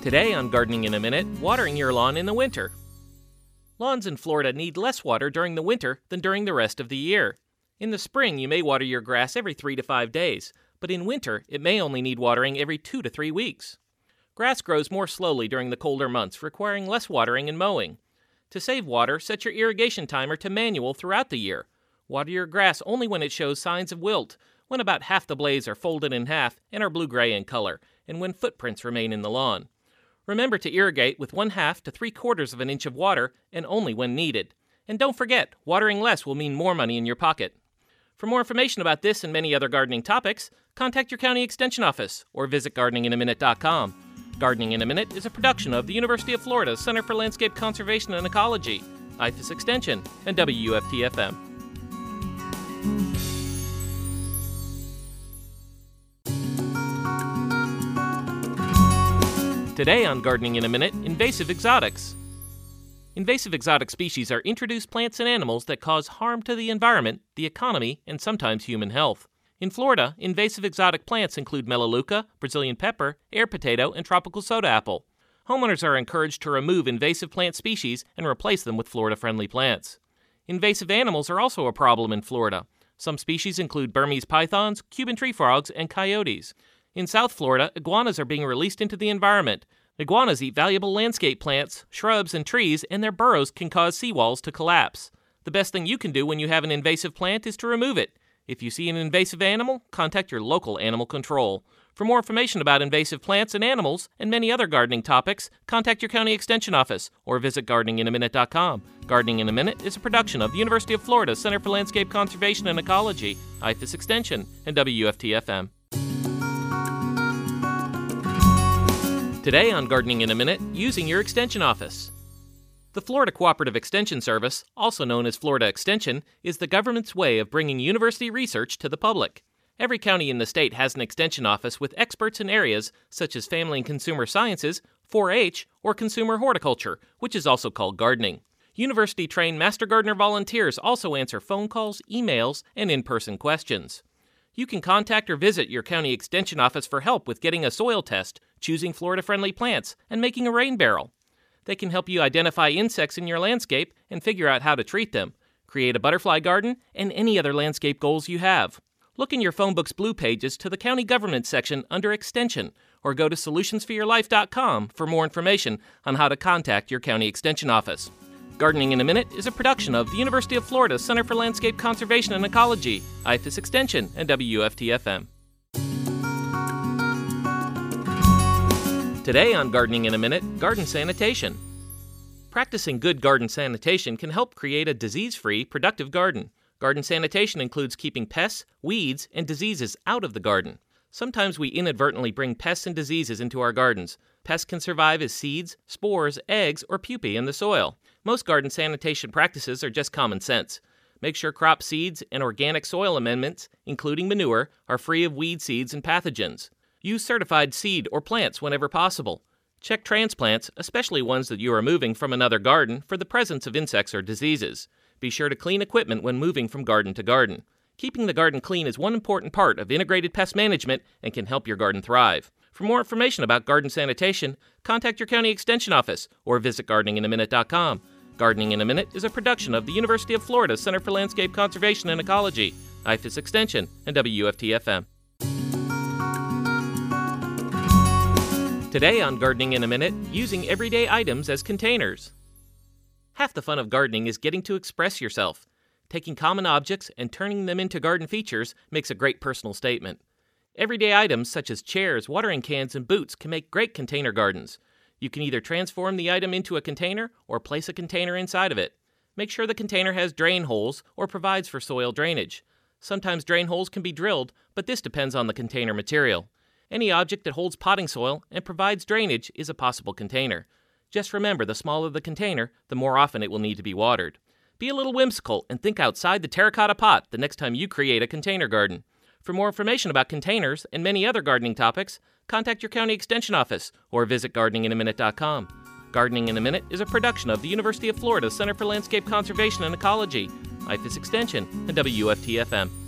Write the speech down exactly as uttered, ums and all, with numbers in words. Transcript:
Today on Gardening in a Minute, watering your lawn in the winter. Lawns in Florida need less water during the winter than during the rest of the year. In the spring, you may water your grass every three to five days, but in winter, it may only need watering every two to three weeks. Grass grows more slowly during the colder months, requiring less watering and mowing. To save water, set your irrigation timer to manual throughout the year. Water your grass only when it shows signs of wilt, when about half the blades are folded in half and are blue-gray in color, and when footprints remain in the lawn. Remember to irrigate with one half to three quarters of an inch of water and only when needed. And don't forget, watering less will mean more money in your pocket. For more information about this and many other gardening topics, contact your county extension office or visit gardening in a minute dot com. Gardening in a Minute is a production of the University of Florida Center for Landscape Conservation and Ecology, I F A S Extension, and W U F T F M. Today on Gardening in a Minute, invasive exotics. Invasive exotic species are introduced plants and animals that cause harm to the environment, the economy, and sometimes human health. In Florida, invasive exotic plants include melaleuca, Brazilian pepper, air potato, and tropical soda apple. Homeowners are encouraged to remove invasive plant species and replace them with Florida-friendly plants. Invasive animals are also a problem in Florida. Some species include Burmese pythons, Cuban tree frogs, and coyotes. In South Florida, iguanas are being released into the environment. Iguanas eat valuable landscape plants, shrubs, and trees, and their burrows can cause seawalls to collapse. The best thing you can do when you have an invasive plant is to remove it. If you see an invasive animal, contact your local animal control. For more information about invasive plants and animals and many other gardening topics, contact your county extension office or visit gardening in a minute dot com. Gardening in a Minute is a production of the University of Florida Center for Landscape Conservation and Ecology, I F A S Extension, and W U F T F M. Today on Gardening in a Minute, using your extension office. The Florida Cooperative Extension Service, also known as Florida Extension, is the government's way of bringing university research to the public. Every county in the state has an extension office with experts in areas such as family and consumer sciences, four H, or consumer horticulture, which is also called gardening. University-trained Master Gardener volunteers also answer phone calls, emails, and in-person questions. You can contact or visit your county extension office for help with getting a soil test, choosing Florida-friendly plants, and making a rain barrel. They can help you identify insects in your landscape and figure out how to treat them, create a butterfly garden, and any other landscape goals you have. Look in your phone book's blue pages to the County Government section under Extension, or go to solutions for your life dot com for more information on how to contact your county extension office. Gardening in a Minute is a production of the University of Florida Center for Landscape Conservation and Ecology, I F A S Extension, and W U F T F M. Today on Gardening in a Minute, garden sanitation. Practicing good garden sanitation can help create a disease-free, productive garden. Garden sanitation includes keeping pests, weeds, and diseases out of the garden. Sometimes we inadvertently bring pests and diseases into our gardens. Pests can survive as seeds, spores, eggs, or pupae in the soil. Most garden sanitation practices are just common sense. Make sure crop seeds and organic soil amendments, including manure, are free of weed seeds and pathogens. Use certified seed or plants whenever possible. Check transplants, especially ones that you are moving from another garden, for the presence of insects or diseases. Be sure to clean equipment when moving from garden to garden. Keeping the garden clean is one important part of integrated pest management and can help your garden thrive. For more information about garden sanitation, contact your county extension office or visit gardening in a minute dot com. Gardening in a Minute is a production of the University of Florida Center for Landscape Conservation and Ecology, I F A S Extension, and W U F T F M. Today on Gardening in a Minute, using everyday items as containers. Half the fun of gardening is getting to express yourself. Taking common objects and turning them into garden features makes a great personal statement. Everyday items such as chairs, watering cans, and boots can make great container gardens. You can either transform the item into a container or place a container inside of it. Make sure the container has drain holes or provides for soil drainage. Sometimes drain holes can be drilled, but this depends on the container material. Any object that holds potting soil and provides drainage is a possible container. Just remember, the smaller the container, the more often it will need to be watered. Be a little whimsical and think outside the terracotta pot the next time you create a container garden. For more information about containers and many other gardening topics, contact your county extension office or visit gardening in a minute dot com. Gardening in a Minute is a production of the University of Florida Center for Landscape Conservation and Ecology, I F A S Extension, and W U F T F M.